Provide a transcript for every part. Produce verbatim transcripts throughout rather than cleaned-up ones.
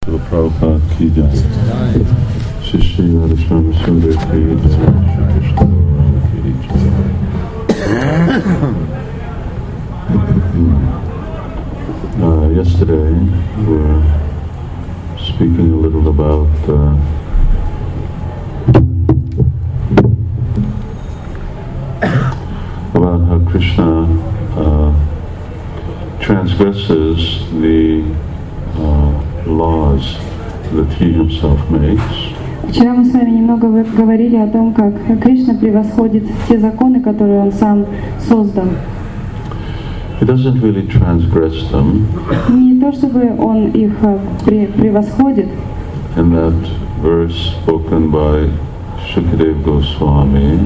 Prabhupada ki jai. Shri Shri Radha Swami Sundar ki jai. Krishna ki jai. Uh, yesterday we were speaking a little about uh, about how Krishna uh, transgresses the uh, laws that he himself makes. Вчера мы с вами немного говорили о том, как Кришна превосходит те законы, которые он сам создал. He doesn't really transgress them. Не то чтобы он их превосходит. In that verse spoken by Shukadeva Goswami,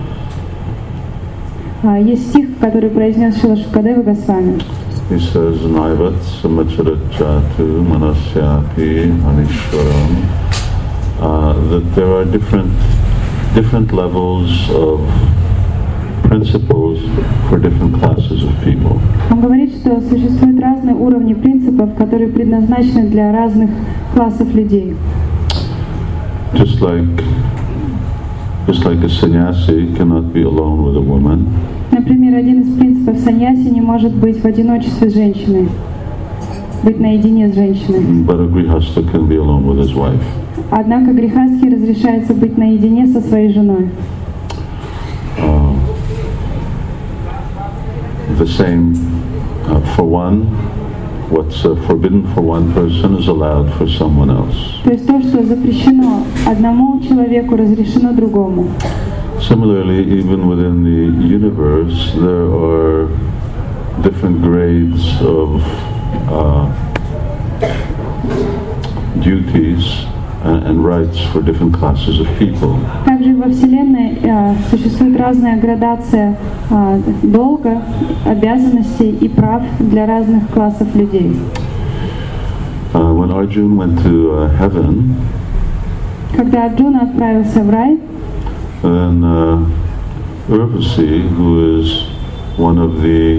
есть стих, который произнес Шрила Шукадева Госвами. He says, Naivat samacharachatu manasyapi anishwaram, uh, that there are different different levels of principles for different classes of people. Он говорит, что существуют разные уровни принципов, которые предназначены для разных классов людей. Just like just like a sannyasi cannot be alone with a woman. Например, один из принципов саньяси не может быть в одиночестве с женщиной, быть наедине с женщиной. But a grihastha can be alone with his wife. Однако грихастхе разрешается быть наедине со своей женой. Uh, the same uh, for one, what's uh, forbidden for one person is allowed for someone else. То есть то, что запрещено одному человеку, разрешено другому. Similarly, even within the universe, there are different grades of uh, duties and, and rights for different classes of people. Также во Вселенной э, существует разная градация э, долга, обязанностей и прав для разных классов людей. Uh, when Arjuna went to uh, heaven, когда Арджуна отправился в рай, then uh, Urvasi, who is one of the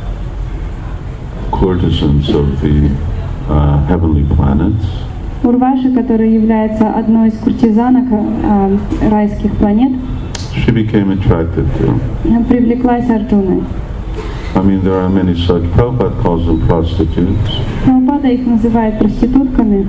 courtesans of the uh, heavenly planets, Урваши, который является одной из куртизанок э, райских планет, she became attracted to. привлеклась Арджуной. I mean, there are many such. Prabhupada calls them prostitutes. Прабхупада их называет проститутками.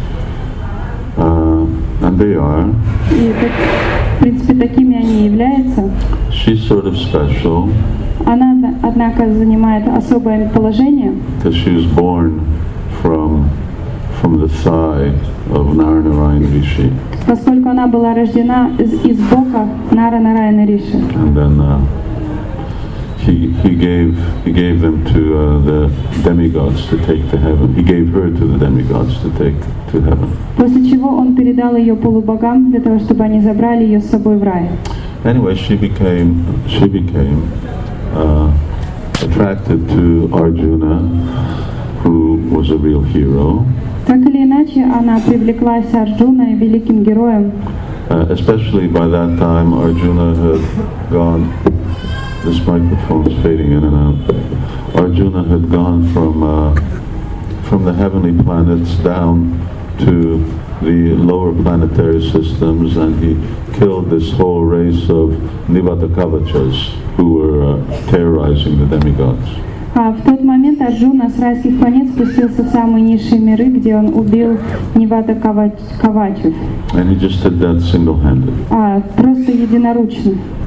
Uh, and they are. И, в принципе, такими они и являются. She's sort of special. Она, однако, занимает особое положение. Because she was born from from the thigh of Naranarayan Rishi. Поскольку она была рождена из, из бока Нара-Нараяна Риши. And then uh, he he gave he gave them to uh, the demigods to take to heaven. He gave her to the demigods to take to heaven. После чего он передал ее полубогам для того, чтобы они забрали ее с собой в рай. Anyway, she became she became uh, attracted to Arjuna, who was a real hero. Так или иначе, она привлеклась Арджуной, великим героем. Uh, especially by that time, Arjuna had gone. This microphone is fading in and out. Arjuna had gone from uh, from the heavenly planets down to the lower planetary systems, and he killed this whole race of Nivatakavachas who were uh, terrorizing the demigods. А в тот момент Арджуна с райских планет спустился в самые низшие миры, где он убил Нивата Кавачев. And he just did that single-handed. А, просто единоручно.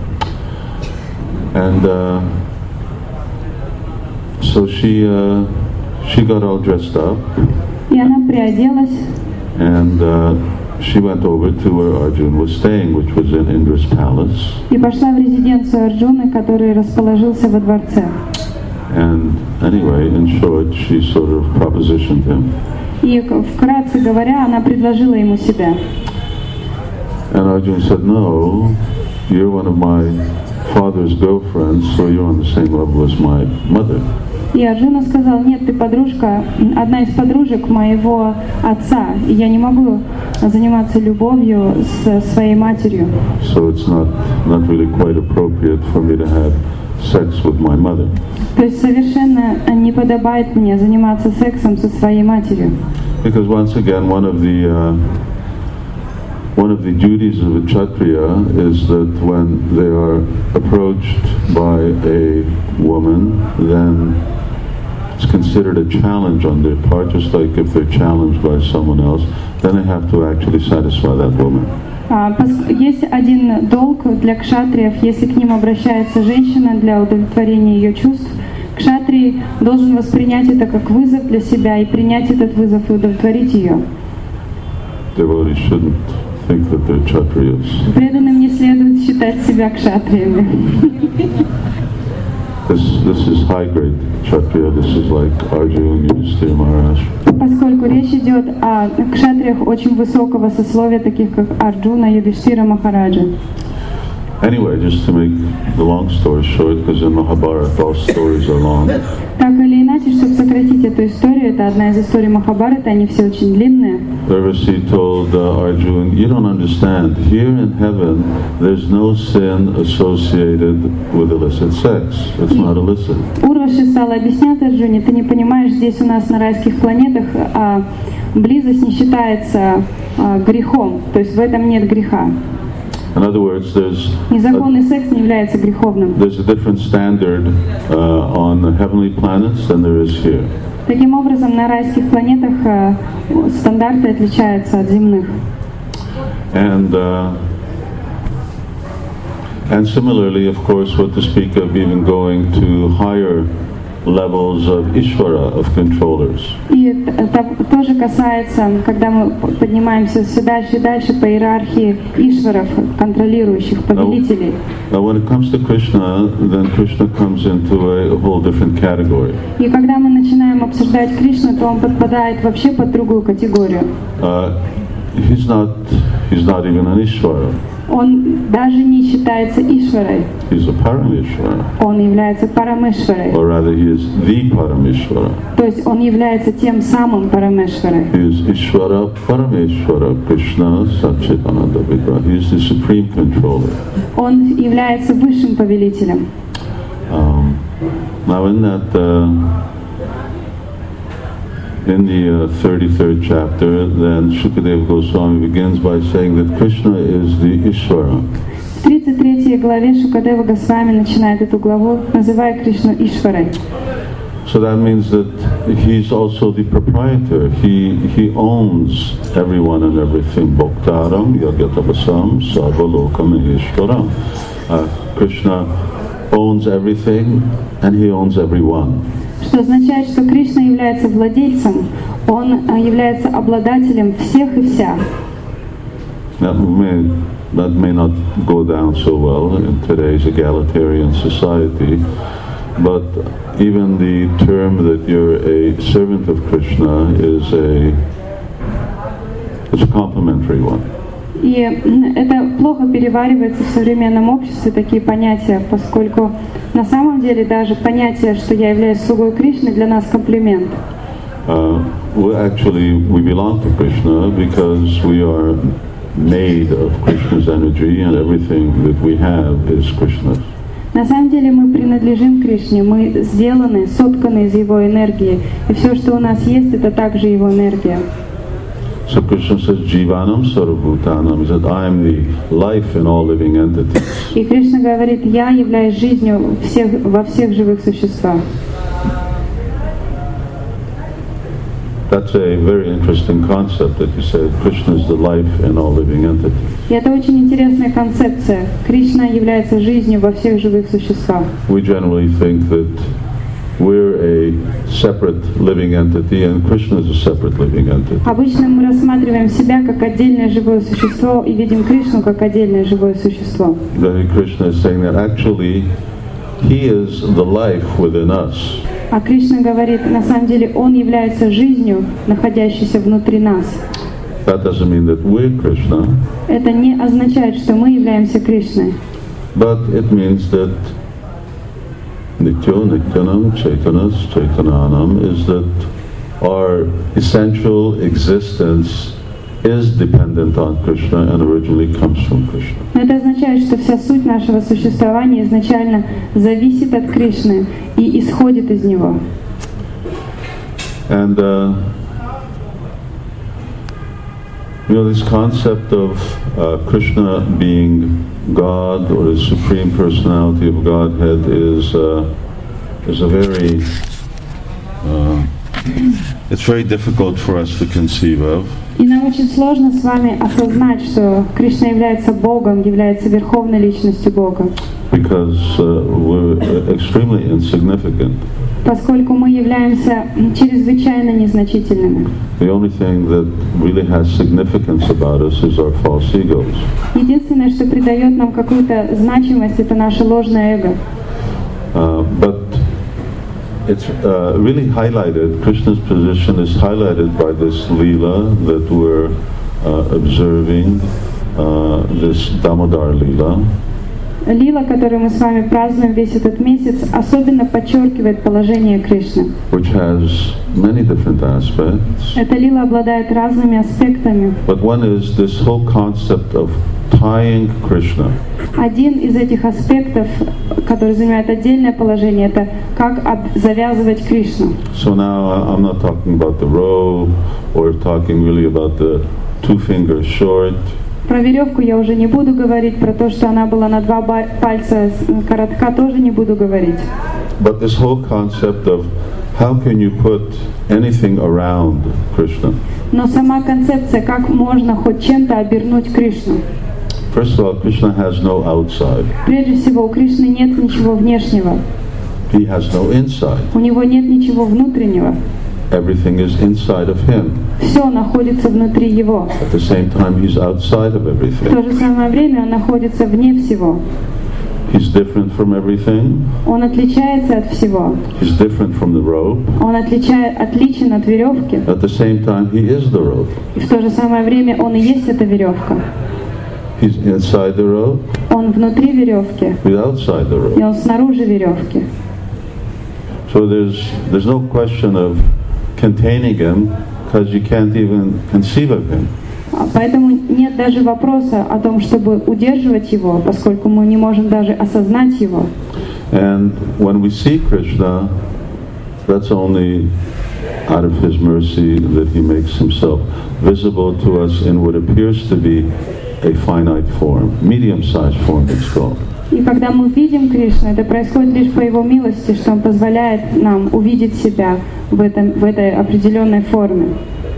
And uh, so she uh, she got all dressed up. И она приоделась. And uh, she went over to where Arjuna was staying, which was in Indra's palace. И пошла в резиденцию Арджуны, который расположился во дворце. And anyway, in short, she sort of propositioned him. И вкратце говоря, она предложила ему себя. And Arjuna said, "No, you're one of my father's girlfriends, so you're on the same level as my mother." И Арджуна сказал: нет, ты подружка, одна из подружек моего отца, и я не могу заниматься любовью с своей матерью. So it's not not really quite appropriate for me to have sex with my mother. То есть совершенно не подобает мне заниматься сексом со своей матерью. because once again, one of the uh, one of the duties of a Kshatriya is that when they are approached by a woman, then it's considered a challenge on their part, just like if they're challenged by someone else, then they have to actually satisfy that woman. Есть один долг для кшатриев, если к ним обращается женщина для удовлетворения ее чувств, кшатрий должен воспринять это как вызов для себя и принять этот вызов и удовлетворить ее. Devotees shouldn't think that they're kshatriyas. Преданным не следует считать себя кшатриями. This, this is high-grade kshatriya. This is like Arjuna, Yudhishthira Maharaj. Поскольку речь идет о кшатриях очень высокого сословия, таких как Арджуна, Юдхиштира Махараджа. Anyway, just to make the long story short, because in Mahabharata all stories are long. Так или иначе, чтобы сократить эту историю, это одна из историй Махабхарата, они все очень длинные. Urvashi told uh, Arjuna, you don't understand. Here in heaven, there's no sin associated with illicit sex. It's not illicit. Урваши стала объяснять Арджуне, ты не понимаешь, здесь у нас на райских планетах а, близость не считается а, грехом, то есть в этом нет греха. In other words, there's Незаконный секс не является греховным. There's a different standard uh, on the heavenly planets than there is here. Таким образом, на райских планетах а, стандарты отличаются от земных. And uh, and similarly, of course, what to speak of even going to higher levels of Ishvara, of controllers. И это тоже касается, когда мы поднимаемся все дальше и дальше по иерархии Ишваров, контролирующих, повелителей. Now, when it comes to Krishna, then Krishna comes into a whole different category. И когда мы начинаем обсуждать Кришну, то он подпадает вообще под другую категорию. Uh, he's not he's not even an Ishvara. Он даже не считается Ишварой. He's a Parameshvara. Он является Парамешварой. Or rather, he is the Parameshvara. То есть он является тем самым Парамешварой. He is Ishvara Parameshvara, Krishna Satchitananda Vigraha. He is the supreme controller. Он является высшим повелителем. Um, now, in that, uh, in the uh, thirty-third chapter, then Shukadeva Goswami begins by saying that Krishna is the Ishvara. В тридцать третьей главе Шукадева Госвами начинает эту главу, называя Кришну Ишварой. So that means that he's also the proprietor. He he owns everyone and everything. Bhoktaram Yagatavasam Sarvalokam Ishvaram. Uh, Krishna owns everything and he owns everyone. Что означает, что Кришна является владельцем, он является обладателем всех и вся. That may, that may not go down so well in today's egalitarian society, but even the term that you're a servant of Krishna is a, it's a complimentary one. И это плохо переваривается в современном обществе, такие понятия, поскольку на самом деле даже понятие, что я являюсь слугой Кришны, для нас комплимент. Uh, we actually, we belong to Krishna because we are made of Krishna's energy and everything that we have is Krishna's. На самом деле мы принадлежим Кришне, мы сделаны, сотканы из Его энергии, и все, что у нас есть, это также Его энергия. So Krishna says, Jivanam Sarvabhutanam, he said, I am the life in all living entities. И Кришна говорит, я являюсь жизнью всех, во всех живых существах. That's a very interesting concept that you said, Krishna is the life in all living entities. И это очень интересная концепция. Кришна является жизнью во всех живых существах. We generally think that we're a separate living entity and Krishna is a separate living entity. Обычно мы рассматриваем себя как отдельное живое существо и видим Кришну как отдельное живое существо. Then Krishna is saying that actually He is the life within us. А Кришна говорит, на самом деле Он является жизнью, находящейся внутри нас. That doesn't mean that we're Krishna. Это не означает, что мы являемся Кришной. But it means that Nityo Nityanam Chaitanas Chaitananam is that our essential existence is dependent on Krishna and originally comes from Krishna. Это означает, что вся суть нашего существования изначально зависит от Кришны и исходит из Него. And uh, You know, this concept of uh, Krishna being God or the Supreme Personality of Godhead is uh, is a very uh, it's very difficult for us to conceive of. И нам очень сложно с вами осознать, что Кришна является Богом, является верховной личностью Бога. Because uh, we're extremely insignificant. Поскольку мы являемся чрезвычайно незначительными. The only thing that really has significance about us is our false egos. Единственное, что придает нам какую-то значимость, это наше ложное эго. Uh, but it's uh, really highlighted, Krishna's position is highlighted by this Leela that we're uh, observing, uh, this Damodar Leela. Лила, которую мы с вами празднуем весь этот месяц, особенно подчеркивает положение Кришны. Which has many different aspects. Эта лила обладает разными аспектами. But one is this whole concept of tying Krishna. Один из этих аспектов, который занимает отдельное положение, это как завязывать Кришну. So now I'm not talking about the robe or talking really about the two fingers short. Про веревку я уже не буду говорить, про то, что она была на два пальца коротка, тоже не буду говорить. But this whole concept of how can you put anything around Krishna? Но сама концепция, как можно хоть чем-то обернуть Кришну. First of all, Krishna has no outside. Прежде всего, у Кришны нет ничего внешнего. He has no inside. У него нет ничего внутреннего. Everything is inside of him. Все находится внутри его. At the same time, he's outside of everything. В то же самое время он находится вне всего. He's different from everything. Он отличается от всего. He's different from the rope. Он отличает, отличен от веревки. At the same time, he is the rope. И в то же самое время он и есть эта веревка. He's inside the rope. Он внутри веревки. He's outside the rope. И он снаружи веревки. So there's there's no question of containing him, because you can't even conceive of him. Поэтому нет даже вопроса о том, чтобы удерживать его, поскольку мы не можем даже осознать его. And when we see Krishna, that's only out of his mercy that he makes himself visible to us in what appears to be a finite form, medium-sized form it's called. И когда мы видим Кришну, это происходит лишь по Его милости, что Он позволяет нам увидеть себя в, этом, в этой определенной форме.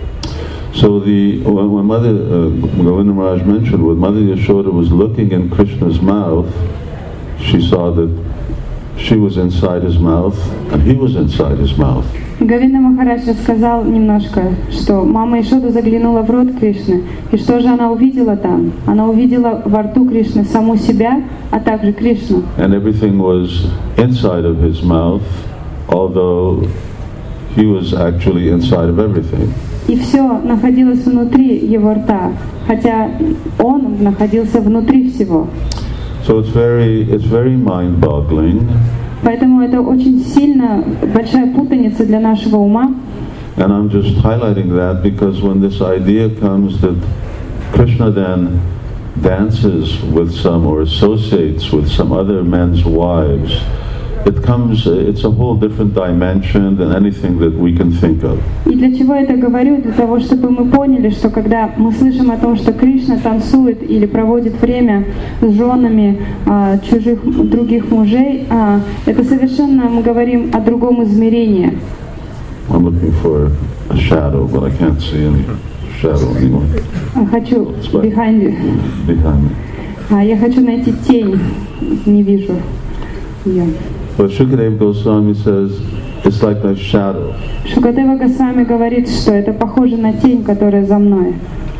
So the when, when Mother uh, Govinda Maharaj mentioned when Mother Yashoda was looking in Krishna's mouth, she saw that she was inside his mouth and he was inside his mouth. Говинда Махарадж рассказал немножко, что мама Ишода заглянула в рот Кришны, и что же она увидела там? Она увидела во рту Кришны саму себя, а также Кришну. And everything was inside of his mouth, although he was actually inside of everything. И все находилось внутри его рта, хотя он находился внутри всего. So it's very, it's very mind-boggling. Поэтому это очень сильно большая путаница для нашего ума. And I'm just highlighting that because when this idea comes that Krishna then dances with some or associates with some other men's wives, it comes, it's a whole different dimension than anything that we can think of. И для чего я это говорю? Для того, чтобы мы поняли, что когда мы слышим о том, что Кришна танцует или проводит время с женами а, чужих других мужей, а, это совершенно мы говорим о другом измерении. I'm looking for a shadow, but I can't see any shadow anymore. Хочу behind you. Behind me. А, я хочу найти тень, не вижу ее. But Shukadeva Goswami says it's like a shadow. Шукадева Госвами говорит, что это похоже на тень, которая за мной.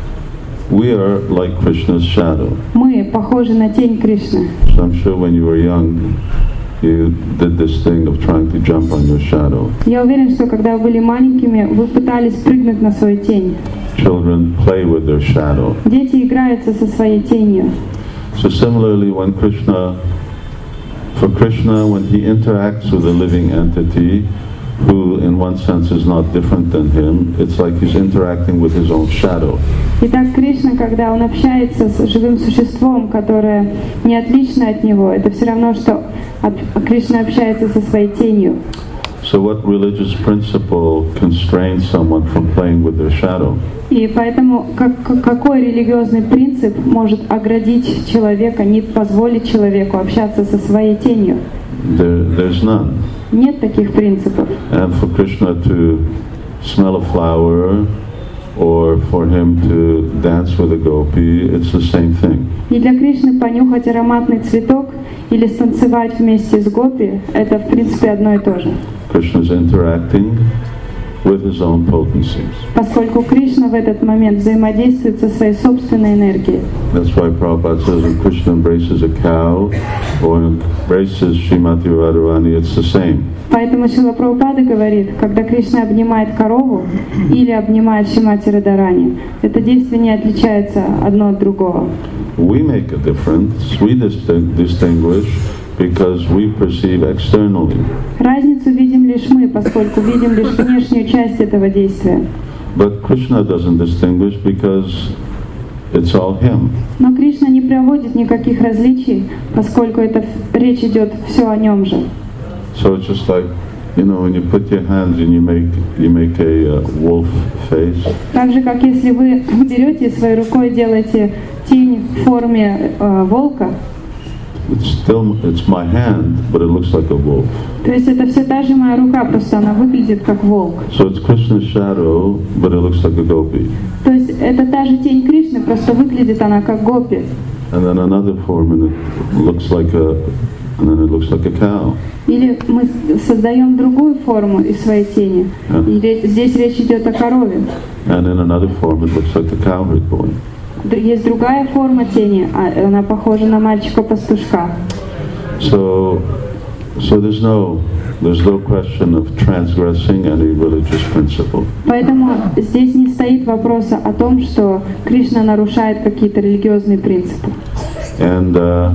We are like Krishna's shadow. Мы похожи на тень Кришны. So I'm sure when you were young, you did this thing of trying to jump on your shadow. Я уверен, что когда вы были маленькими, вы пытались прыгнуть на свою тень. Children play with their shadow. Дети играются со своей тенью. So similarly, when Krishna, for Krishna, when he interacts with a living entity, who in one sense is not different than him, it's like he's interacting with his own shadow. Итак, Кришна, когда он общается с живым существом, которое не отлично от него, это все равно, что Кришна общается со своей тенью. So what religious principle constrains someone from playing with their shadow? И поэтому как, какой религиозный принцип может оградить человека, не позволить человеку общаться со своей тенью? There, there's none. Нет таких принципов. And for Krishna to smell a flower or for him to dance with a gopi, it's the same thing. И для Кришны понюхать ароматный цветок или станцевать вместе с гопи — это в принципе одно и то же. Krishna is interacting with his own potencies. Поскольку Кришна в этот момент взаимодействует со своей собственной энергией. That's why Prabhupada says when Krishna embraces a cow or embraces Srimati Radharani, it's the same. Поэтому Шрила Прабхупада говорит, когда Кришна обнимает корову или обнимает Шримати Радхарани, это действие не отличается одно от другого. We make a difference, we distinguish because we perceive externally. Разницу видим лишь мы, поскольку видим лишь внешнюю часть этого действия. But Krishna doesn't distinguish because it's all him. Но Кришна не проводит никаких различий, поскольку это речь идет все о нем же. So it's just like, you know, when you put your hands and you make you make a uh, wolf face. Так же, как если вы берете своей рукой делаете тень в форме э, волка. It's still it's my hand, but it looks like a wolf. То есть это все та же моя рука, просто она выглядит как волк. So it's Krishna's shadow, but it looks like a gopi. То есть это та же тень Кришны, просто выглядит она как гопи. And then another form, and it looks like a, and then it looks like a cow. Или мы создаем другую форму из своей тени. И речь, здесь речь идет о корове. And in another form, it looks like a cowherd boy. Есть другая форма тени, а она похожа на мальчика-пастушка. So, so there's no, there's no question of transgressing any religious principle. Поэтому здесь не стоит вопроса о том, что Кришна нарушает какие-то религиозные принципы. And uh,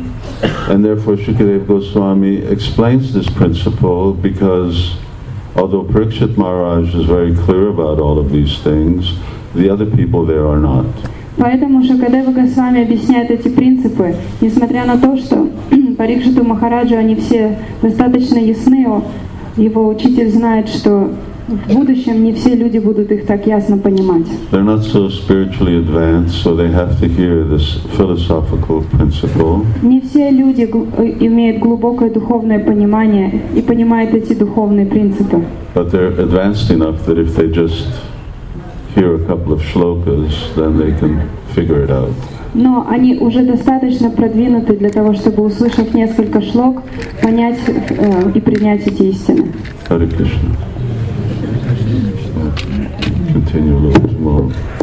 and therefore, Shukadeva Goswami explains this principle because although Parikshit Maharaj is very clear about all of these things, the other people there are not. Поэтому Шукадева Госвами объясняет эти принципы, несмотря на то, что Парикшиту Махараджу они все достаточно ясны, его учитель знает, что в будущем не все люди будут их так ясно понимать. They're not so spiritually advanced, so they have to hear this philosophical principle. Не все люди имеют глубокое духовное понимание и понимают эти духовные принципы. But they're advanced enough that if they just hear a couple of shlokas, then they can figure it out. Но они уже достаточно продвинуты для того, чтобы, услышав несколько шлок, понять э, и принять эти истины. Hare Krishna. Continue a little tomorrow.